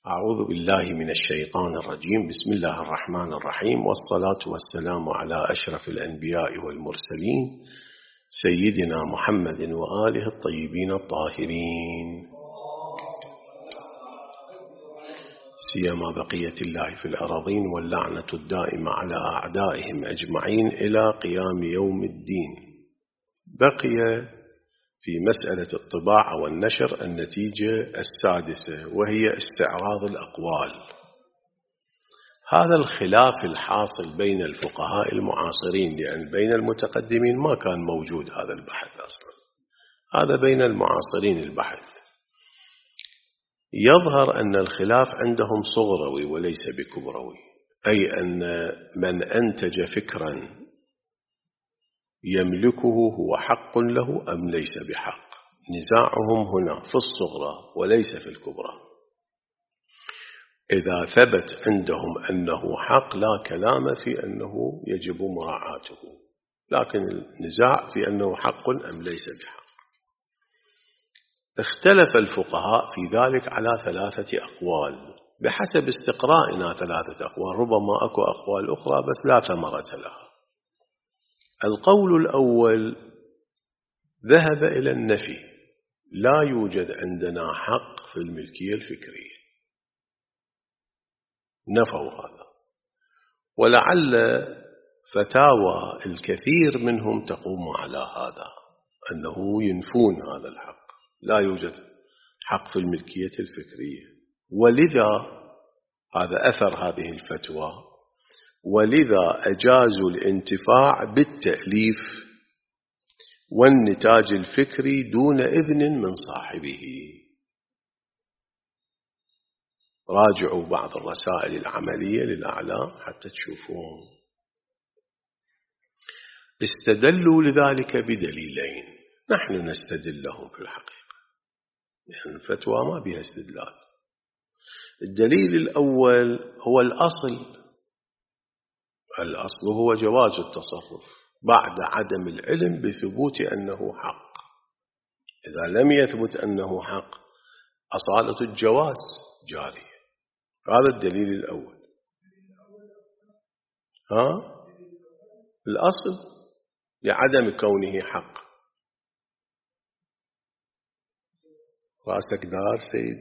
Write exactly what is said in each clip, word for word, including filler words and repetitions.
أعوذ بالله من الشيطان الرجيم. بسم الله الرحمن الرحيم، والصلاة والسلام على أشرف الأنبياء والمرسلين سيدنا محمد وآله الطيبين الطاهرين، سيما بقية الله في الأراضين واللعنة الدائمة على أعدائهم أجمعين إلى قيام يوم الدين. بقي في مسألة الطباعة والنشر النتيجة السادسة، وهي استعراض الأقوال. هذا الخلاف الحاصل بين الفقهاء المعاصرين، لأن بين المتقدمين ما كان موجود هذا البحث أصلا، هذا بين المعاصرين البحث. يظهر أن الخلاف عندهم صغروي وليس بكبروي، أي أن من أنتج فكرا يملكه هو حق له أم ليس بحق. نزاعهم هنا في الصغرى وليس في الكبرى. إذا ثبت عندهم أنه حق لا كلام في أنه يجب مراعاته، لكن النزاع في أنه حق أم ليس بحق. اختلف الفقهاء في ذلك على ثلاثة أقوال بحسب استقرائنا، ثلاثة أقوال، ربما أكو أقوال أخرى بس لا ثمرة لها. القول الأول ذهب إلى النفي، لا يوجد عندنا حق في الملكية الفكرية، نفوا هذا. ولعل فتاوى الكثير منهم تقوم على هذا، أنه ينفون هذا الحق، لا يوجد حق في الملكية الفكرية. ولذا هذا أثر هذه الفتوى، ولذا أجازوا الانتفاع بالتأليف والنتاج الفكري دون إذن من صاحبه. راجعوا بعض الرسائل العملية للأعلام حتى تشوفون. استدلوا لذلك بدليلين، نحن نستدل لهم في الحقيقة، لأن الفتوى ما بها استدلال. الدليل الأول هو الأصل، الأصل هو جواز التصرف بعد عدم العلم بثبوت أنه حق. إذا لم يثبت أنه حق أصالة الجواز جارية. هذا الدليل الأول. ها؟ الأصل لعدم كونه حق. راسك دار سيد.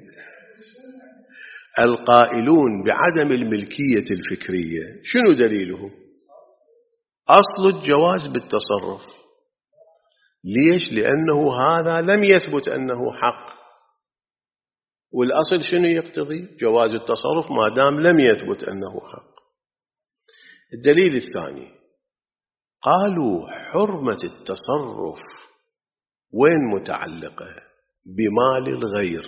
القائلون بعدم الملكية الفكرية شنو دليله؟ أصل الجواز بالتصرف. ليش؟ لأنه هذا لم يثبت أنه حق، والأصل شنو يقتضي؟ جواز التصرف ما دام لم يثبت أنه حق. الدليل الثاني، قالوا حرمة التصرف وين متعلقة؟ بمال الغير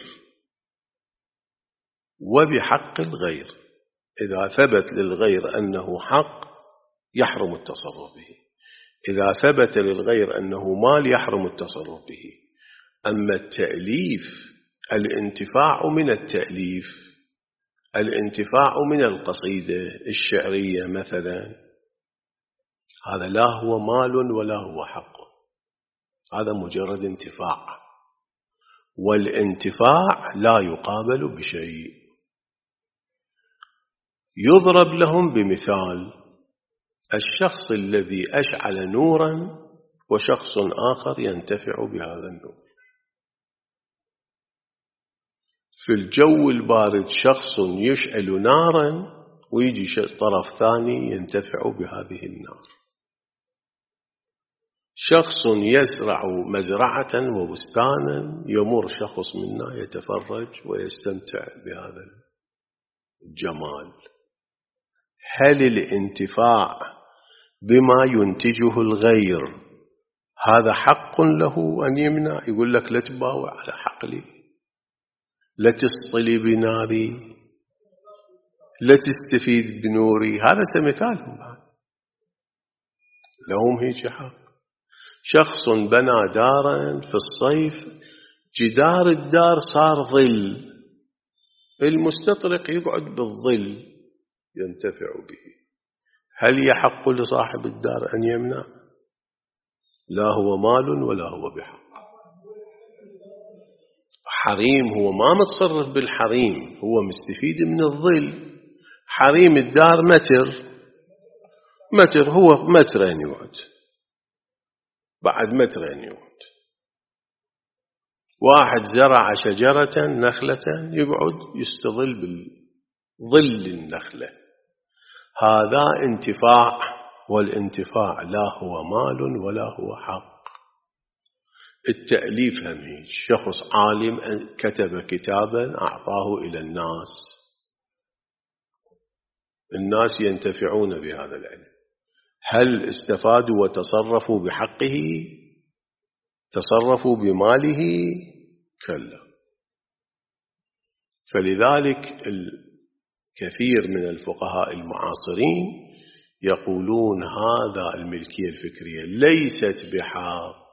وبحق الغير. إذا ثبت للغير أنه حق يحرم التصرف به، إذا ثبت للغير أنه مال يحرم التصرف به. أما التأليف، الانتفاع من التأليف، الانتفاع من القصيدة الشعرية مثلا، هذا لا هو مال ولا هو حق، هذا مجرد انتفاع، والانتفاع لا يقابل بشيء. يضرب لهم بمثال الشخص الذي أشعل نورا وشخص آخر ينتفع بهذا النور. في الجو البارد شخص يشعل نارا ويجي طرف ثاني ينتفع بهذه النار. شخص يزرع مزرعة وبستانا يمر شخص منا يتفرج ويستمتع بهذا الجمال. هل الانتفاع بما ينتجه الغير هذا حق له أن يمنع؟ يقول لك لا تباوع على حقلي، لا تصطلي بناري، لا تستفيد بنوري. هذا مثالهم بعد، لهم هيك حق. شخص بنى دارا في الصيف، جدار الدار صار ظل، المستطرق يقعد بالظل ينتفع به. هل يحق لصاحب الدار أن يمنع؟ لا هو مال ولا هو بحق. حريم هو ما متصرف بالحريم، هو مستفيد من الظل. حريم الدار متر متر هو مترين يقعد، بعد مترين يقعد. واحد زرع شجرة نخلة يقعد يستظل بالظل النخلة، هذا انتفاع، والانتفاع لا هو مال ولا هو حق. التأليف هم هيك، شخص عالم كتب كتابا أعطاه إلى الناس، الناس ينتفعون بهذا العلم، هل استفادوا وتصرفوا بحقه؟ تصرفوا بماله؟ كلا. فلذلك الكثير من الفقهاء المعاصرين يقولون هذا الملكية الفكرية ليست بحق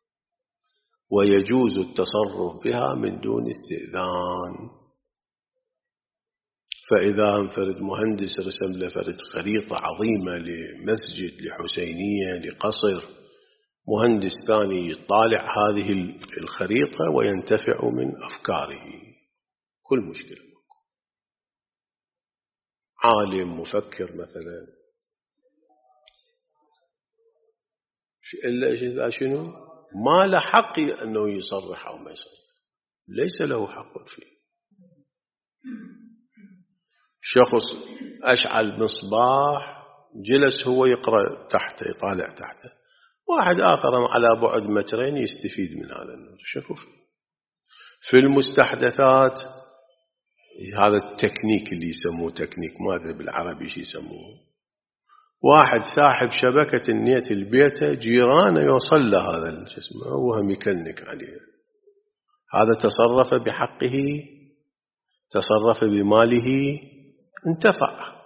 ويجوز التصرف بها من دون استئذان. فإذا انفرد مهندس رسم له فرد خريطة عظيمة لمسجد، لحسينية، لقصر، مهندس ثاني يطالع هذه الخريطة وينتفع من أفكاره، كل مشكلة. عالم مفكر مثلا إلا شنو ما له حق أنه يصرح أو ما يصرح، ليس له حق فيه. شخص أشعل مصباح جلس هو يقرأ تحته، يطالع تحته، واحد آخر على بعد مترين يستفيد من هذا النور. شوفوا في المستحدثات هذا التكنيك اللي يسموه تكنيك، ما أدري بالعربي شو يسموه، واحد ساحب شبكة النيت البيت، جيرانه يوصل له هذا الجسم وهم يكنك عليه، هذا تصرف بحقه، تصرف بماله، انتفع.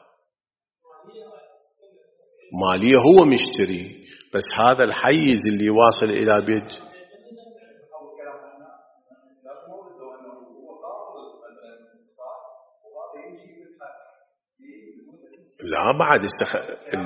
مالية هو مشتري، بس هذا الحيز اللي واصل إلى بيت لا بعد استخ...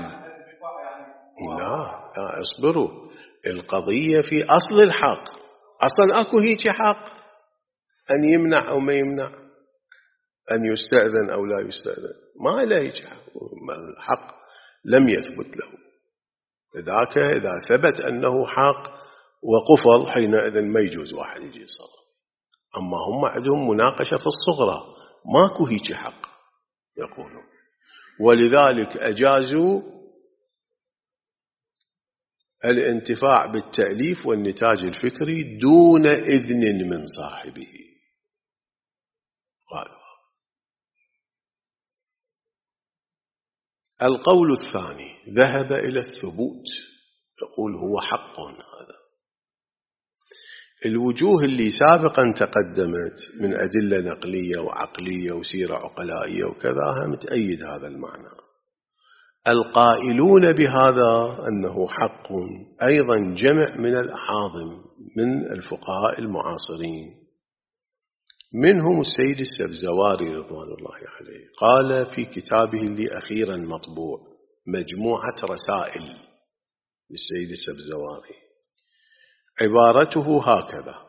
لا لا اصبروا، القضية في أصل الحق، أصلا أكو هيك حق أن يمنع أو ما يمنع، أن يستأذن أو لا يستأذن، ما له هيك حق، الحق لم يثبت له. لذلك إذا ثبت أنه حق وقفل حينئذ ما يجوز واحد يجي يصرف. أما هم عندهم مناقشة في الصغرى، ماكو هيك حق يقولون، ولذلك أجازوا الانتفاع بالتأليف والنتاج الفكري دون إذن من صاحبه. قالوا القول الثاني ذهب إلى الثبوت، يقول هو حق. هذا الوجوه اللي سابقا تقدمت من أدلة نقلية وعقلية وسيرة عقلائية وكذا هم تأيد هذا المعنى. القائلون بهذا أنه حق أيضا جمع من الأعاظم من الفقهاء المعاصرين، منهم السيد السبزواري رضوان الله عليه، قال في كتابه اللي أخيرا مطبوع مجموعة رسائل للسيد السبزواري، عبارته هكذا: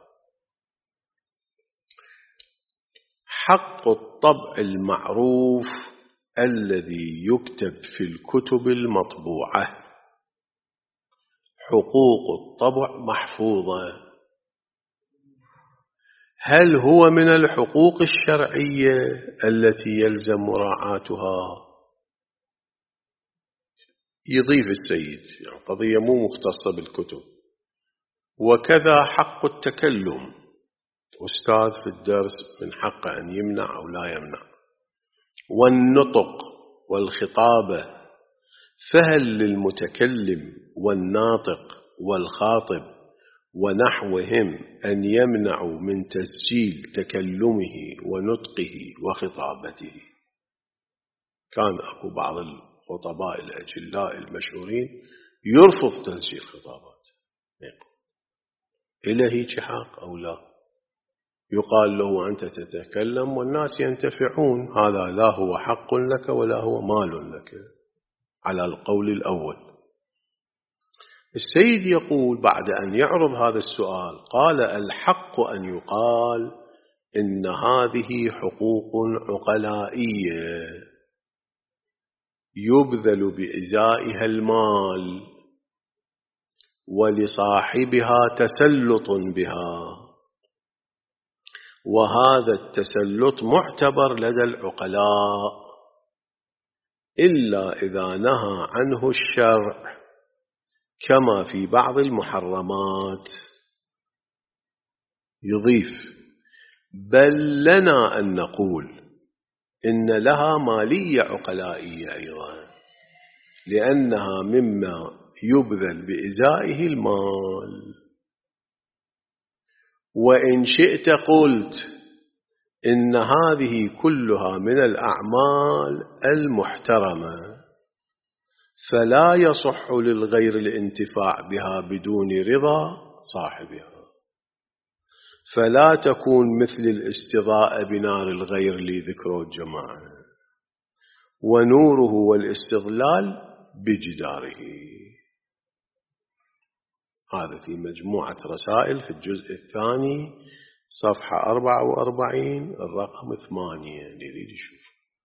حق الطبع المعروف الذي يكتب في الكتب المطبوعة حقوق الطبع محفوظة. هل هو من الحقوق الشرعية التي يلزم مراعاتها؟ يضيف السيد يعني قضية مو مختصة بالكتب. وكذا حق التكلم، أستاذ في الدرس من حقه أن يمنع أو لا يمنع. والنطق والخطابة، فهل للمتكلم والناطق والخاطب ونحوهم أن يمنعوا من تسجيل تكلمه ونطقه وخطابته؟ كان أكو بعض الخطباء الأجلاء المشهورين يرفض تسجيل خطابات، إلى هيك حق أو لا؟ يقال له أنت تتكلم والناس ينتفعون، هذا لا هو حق لك ولا هو مال لك على القول الأول. السيد يقول بعد أن يعرض هذا السؤال، قال الحق أن يقال إن هذه حقوق عقلائية يبذل بإزائها المال ولصاحبها تسلط بها، وهذا التسلط معتبر لدى العقلاء إلا إذا نهى عنه الشرع كما في بعض المحرمات. يضيف: بل لنا أن نقول إن لها مالية عقلائية أيضا، لأنها مما يبذل بإزائه المال. وإن شئت قلت إن هذه كلها من الأعمال المحترمة، فلا يصح للغير الانتفاع بها بدون رضا صاحبها، فلا تكون مثل الاستضاءة بنار الغير لذكره الجماعة، ونوره والاستظلال بجداره. هذا في مجموعة رسائل في الجزء الثاني صفحة أربعة وأربعين الرقم ثمانية اللي يريد يشوف.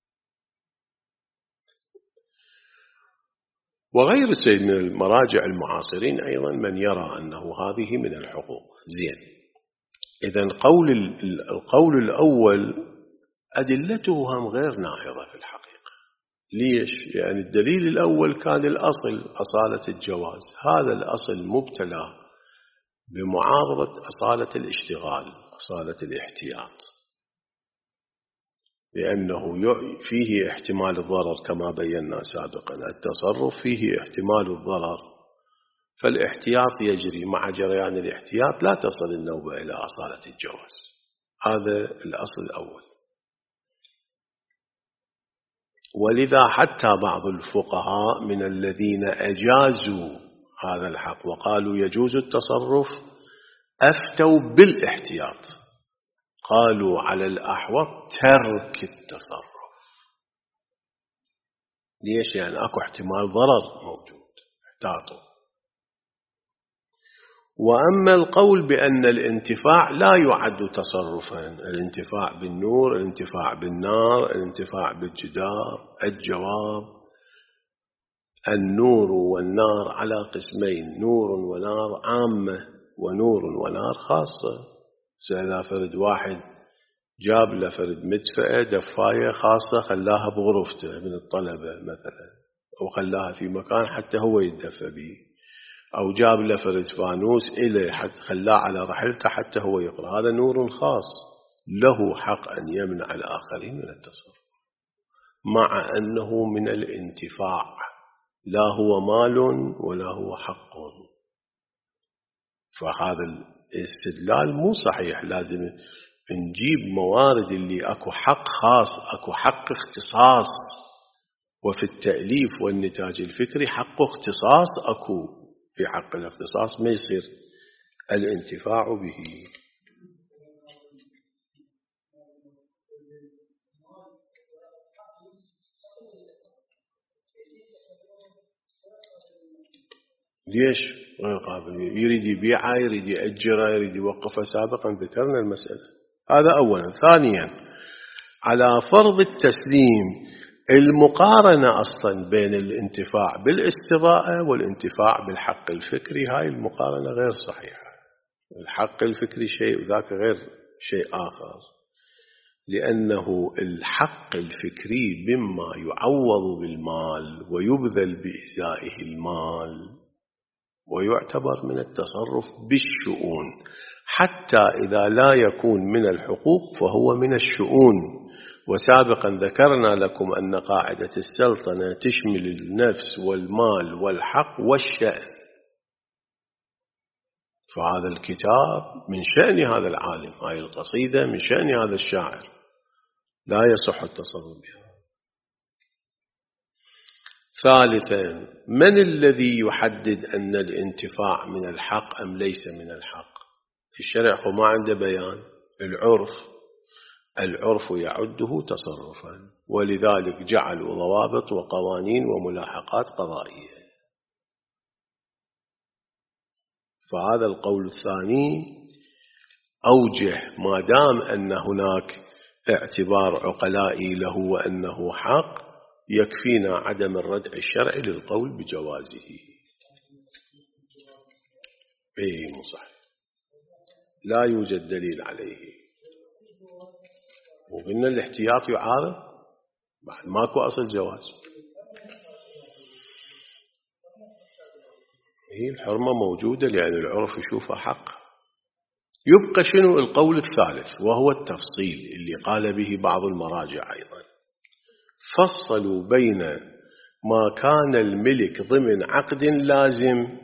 وغير السيد من المراجع المعاصرين أيضا من يرى أنه هذه من الحقوق. زين، إذن قول القول الأول أدلته هم غير ناهضة في الحقيقة. ليش؟ لأن الدليل الأول كان الأصل أصالة الجواز، هذا الأصل مبتلى بمعارضة أصالة الاشتغال، أصالة الاحتياط، لأنه فيه احتمال الضرر كما بينا سابقا. التصرف فيه احتمال الضرر، فالاحتياط يجري، مع جريان الاحتياط لا تصل النوبة إلى أصالة الجواز. هذا الأصل الأول. ولذا حتى بعض الفقهاء من الذين أجازوا هذا الحق وقالوا يجوز التصرف أفتوا بالاحتياط، قالوا على الأحوط ترك التصرف. ليش؟ يعني أكو احتمال ضرر موجود، احتاطوا. وأما القول بأن الانتفاع لا يعد تصرفا، الانتفاع بالنور، الانتفاع بالنار، الانتفاع بالجدار، الجواب: النور والنار على قسمين، نور ونار عامة ونور ونار خاصة. إذا فرد واحد جاب له فرد مدفأة دفاية خاصة خلاها بغرفته من الطلبة مثلا، أو خلاها في مكان حتى هو يدفى به، أو جاب له فرد فانوس إليه حتى خلاه على رحلته حتى هو يقرأ، هذا نور خاص له حق أن يمنع الآخرين من التصرف، مع أنه من الانتفاع، لا هو مال ولا هو حق. فهذا الاستدلال مو صحيح. لازم نجيب موارد اللي أكو حق خاص، أكو حق اختصاص، وفي التأليف والنتاج الفكري حق اختصاص أكو، في حق الاختصاص ما يصير الانتفاع به. ليش غير قابل؟ يريد يبيعها، يريد يأجرها، يريد يوقفها. سابقا ذكرنا المسألة. هذا أولا. ثانيا، على فرض التسليم، المقارنة أصلا بين الانتفاع بالاستضاءة والانتفاع بالحق الفكري، هاي المقارنة غير صحيحة. الحق الفكري شيء وذاك غير شيء آخر، لأنه الحق الفكري مما يعوض بالمال ويبذل بإزائه المال، ويعتبر من التصرف بالشؤون، حتى إذا لا يكون من الحقوق فهو من الشؤون. وسابقا ذكرنا لكم أن قاعدة السلطنة تشمل النفس والمال والحق والشأن. فهذا الكتاب من شأن هذا العالم، هذه القصيدة من شأن هذا الشاعر، لا يصح التصرف بها. ثالثا، من الذي يحدد أن الانتفاع من الحق أم ليس من الحق؟ الشرع ما عنده بيان. العرف العرف يعده تصرفا، ولذلك جعلوا ضوابط وقوانين وملاحقات قضائية. فهذا القول الثاني أوجه ما دام أن هناك اعتبار عقلائي له وأنه حق، يكفينا عدم الردع الشرعي للقول بجوازه. إيه مو صحيح، لا يوجد دليل عليه. وقلنا الاحتياط يعارض، بعد ماكو أصل جواز. هي الحرمة موجودة لأن العرف يشوفها حق. يبقى شنو القول الثالث وهو التفصيل اللي قال به بعض المراجع أيضا. فصلوا بين ما كان الملك ضمن عقد لازم،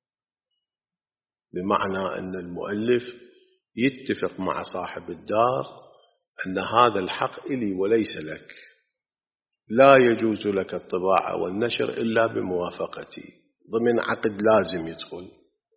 بمعنى أن المؤلف يتفق مع صاحب الدار أن هذا الحق إلي وليس لك، لا يجوز لك الطباعة والنشر إلا بموافقتي، ضمن عقد لازم يدخل.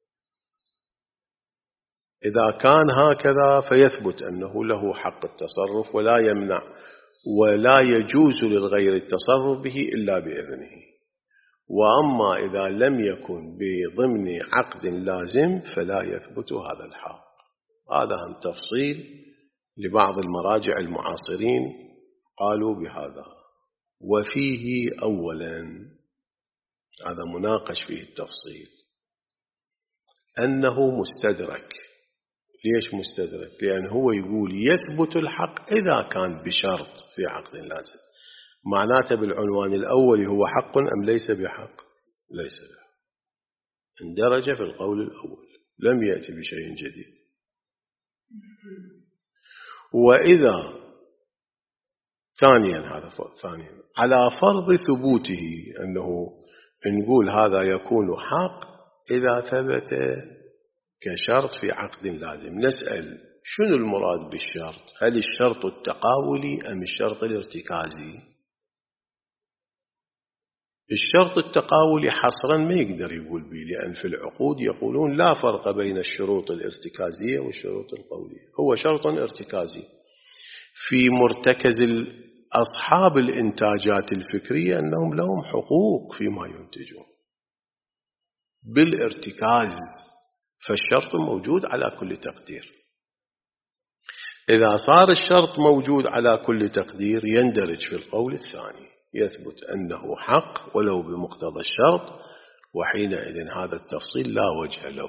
إذا كان هكذا فيثبت أنه له حق التصرف ولا يمنع ولا يجوز للغير التصرف به إلا بإذنه. وأما إذا لم يكن بضمن عقد لازم فلا يثبت هذا الحق. هذا هم تفصيل لبعض المراجع المعاصرين قالوا بهذا. وفيه أولا، هذا مناقش فيه التفصيل، أنه مستدرك. ليش مستدرك؟ لأن هو يقول يثبت الحق إذا كان بشرط في عقد لازم. معناته بالعنوان الأول هو حق أم ليس بحق؟ ليس بحق، اندرج في القول الأول، لم يأتي بشيء جديد. وإذا ثانيا، هذا ثانيا على فرض ثبوته، أنه نقول هذا يكون حق إذا ثبت كشرط في عقد لازم. نسأل شنو المراد بالشرط؟ هل الشرط التقاولي أم الشرط الارتكازي؟ الشرط التقاولي حصرا ما يقدر يقول به، لأن في العقود يقولون لا فرق بين الشروط الارتكازية والشروط القولية، هو شرط ارتكازي. في مرتكز أصحاب الإنتاجات الفكرية أنهم لهم حقوق فيما ينتجون بالارتكاز، فالشرط موجود على كل تقدير. إذا صار الشرط موجود على كل تقدير يندرج في القول الثاني، يثبت أنه حق ولو بمقتضى الشرط، وحينئذ هذا التفصيل لا وجه له.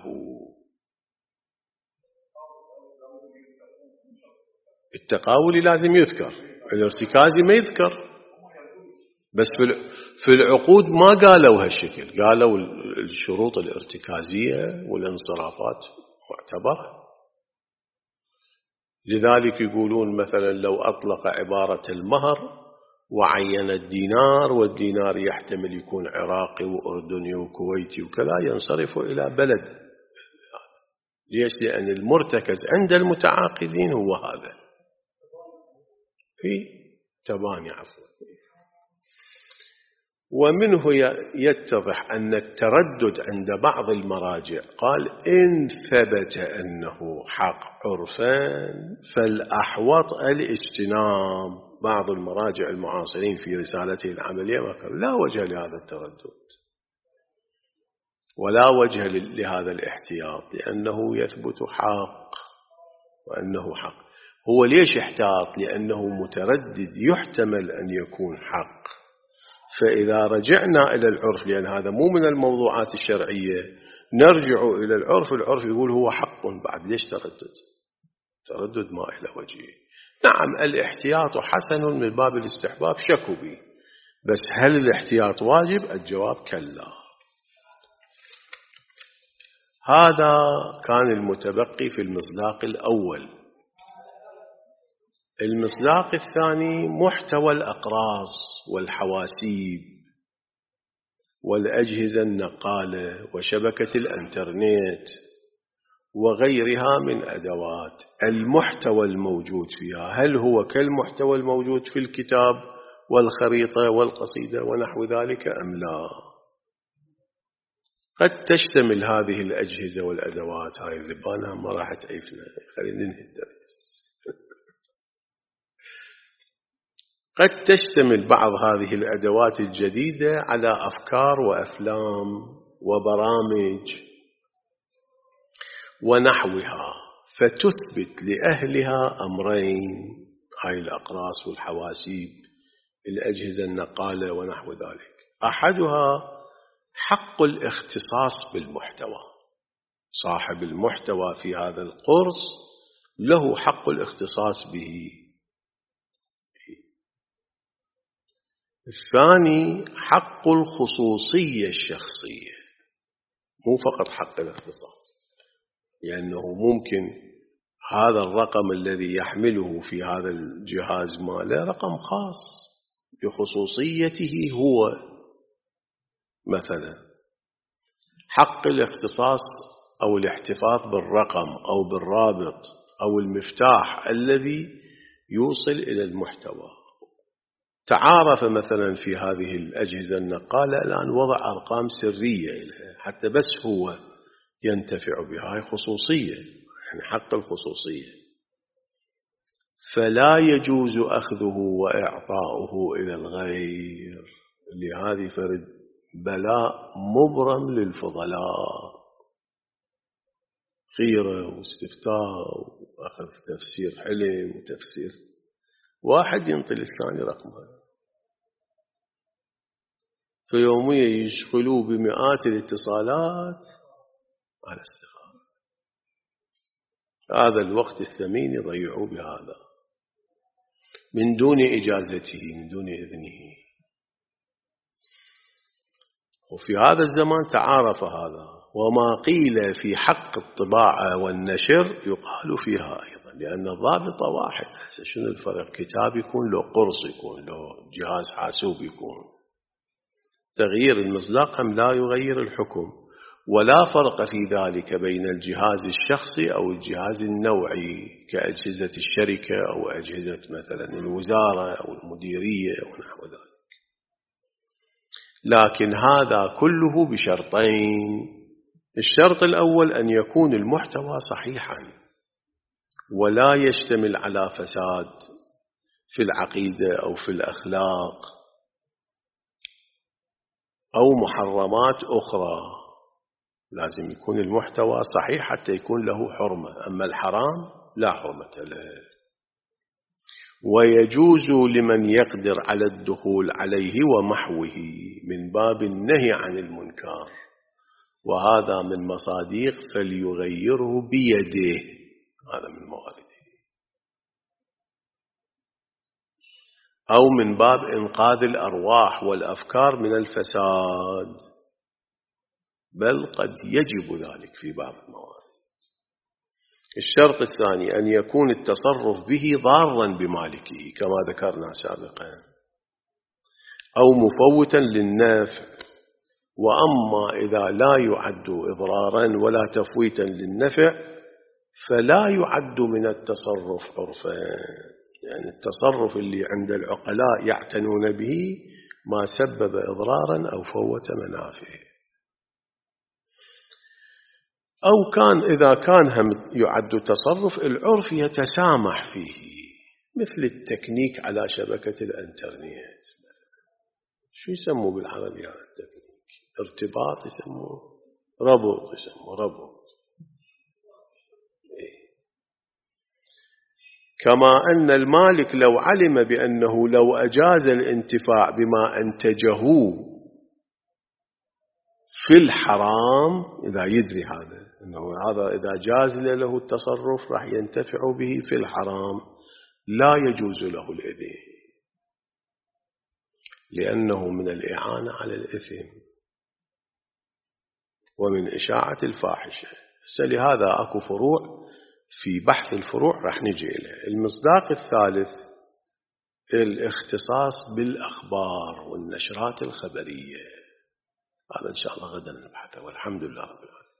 التقاولي لازم يذكر، الارتكازي ما يذكر. بس في العقود ما قالوا هالشكل، قالوا الشروط الارتكازية والانصرافات معتبرة. لذلك يقولون مثلا لو أطلق عبارة المهر وعين الدينار، والدينار يحتمل يكون عراقي وأردني وكويتي وكذا، ينصرف إلى بلد. ليش؟ لأن المرتكز عند المتعاقدين هو هذا، في تباني عفوا. ومنه يتضح أن التردد عند بعض المراجع قال إن ثبت أنه حق عرفان فالأحوط الاجتناب. بعض المراجع المعاصرين في رسالته العملية ما قال لا وجه لهذا التردد ولا وجه لهذا الاحتياط، لأنه يثبت حق وأنه حق. هو ليش احتاط؟ لأنه متردد يحتمل أن يكون حق. فإذا رجعنا إلى العرف، لأن هذا مو من الموضوعات الشرعية، نرجع إلى العرف، العرف يقول هو حق. بعد ليش تردد؟ تردد ما إلى وجهه. نعم الاحتياط حسن من باب الاستحباب، شكوا به، بس هل الاحتياط واجب؟ الجواب كلا. هذا كان المتبقي في المصداق الأول. المصداق الثاني محتوى الأقراص والحواسيب والأجهزة النقالة وشبكة الإنترنت وغيرها من أدوات. المحتوى الموجود فيها هل هو كالمحتوى الموجود في الكتاب والخريطة والقصيدة ونحو ذلك أم لا؟ قد تشتمل هذه الأجهزة والأدوات، هاي الذبانة ما راح تعيفنا، خلينا ننهي الدرس. قد تشتمل بعض هذه الأدوات الجديدة على أفكار وأفلام وبرامج ونحوها، فتثبت لأهلها أمرين، هاي الأقراص والحواسيب، الأجهزة النقالة ونحو ذلك. أحدها حق الاختصاص بالمحتوى، صاحب المحتوى في هذا القرص له حق الاختصاص به. الثاني حق الخصوصية الشخصية، مو فقط حق الاختصاص، لأنه ممكن هذا الرقم الذي يحمله في هذا الجهاز ماله رقم خاص بخصوصيته هو. مثلا حق الاختصاص أو الاحتفاظ بالرقم أو بالرابط أو المفتاح الذي يوصل إلى المحتوى. تعارف مثلا في هذه الأجهزة النقالة الآن وضع أرقام سرية لها حتى بس هو ينتفع بها، هاي خصوصية، يعني حق الخصوصية، فلا يجوز أخذه وإعطاؤه إلى الغير. لهذه فرد بلاء مبرم للفضلاء، خيرة واستفتاء وأخذ تفسير حلم وتفسير، واحد ينطي الثاني رقمه، في يومية يشغلوا بمئات الاتصالات على استخارة. هذا الوقت الثمين يضيعوا بهذا من دون إجازته، من دون إذنه. وفي هذا الزمان تعارف هذا، وما قيل في حق الطباعة والنشر يقال فيها أيضا، لأن الضابط واحد. شنو الفرق؟ كتاب يكون له قرص، يكون له جهاز حاسوب، يكون تغيير المصداق هم لا يغير الحكم، ولا فرق في ذلك بين الجهاز الشخصي أو الجهاز النوعي كأجهزة الشركة أو أجهزة مثلا الوزارة أو المديرية ونحو ذلك. لكن هذا كله بشرطين. الشرط الأول أن يكون المحتوى صحيحا ولا يشتمل على فساد في العقيدة أو في الأخلاق أو محرمات أخرى. لازم يكون المحتوى صحيح حتى يكون له حرمة، أما الحرام لا حرمة له. ويجوز لمن يقدر على الدخول عليه ومحوه من باب النهي عن المنكر، وهذا من مصادق فليغيره بيده، هذا من موارده، أو من باب إنقاذ الأرواح والأفكار من الفساد، بل قد يجب ذلك في بعض الموارد. الشرط الثاني أن يكون التصرف به ضارا بمالكه كما ذكرنا سابقا، أو مفوتا للنفع. وأما إذا لا يعد إضرارا ولا تفويتا للنفع فلا يعد من التصرف عرفا، يعني التصرف اللي عند العقلاء يعتنون به ما سبب إضرارا أو فوت منافع. أو كان إذا كان هم يعد تصرف العرف يتسامح فيه، مثل التكنيك على شبكة الانترنت. شو يسموه بالعربي هذا التكنيك؟ ارتباط يسموه، ربط يسموه ربط. إيه. كما أن المالك لو علم بأنه لو أجاز الانتفاع بما أنتجه في الحرام، إذا يدري هذا أنه هذا إذا جاز له التصرف راح ينتفع به في الحرام، لا يجوز له الإذن، لأنه من الإعانة على الإثم ومن إشاعة الفاحشة. لهذا أكو فروع في بحث الفروع راح نجي إليه. المصداق الثالث الاختصاص بالأخبار والنشرات الخبرية، هذا إن شاء الله غدا نبحثه، والحمد لله رب العالمين.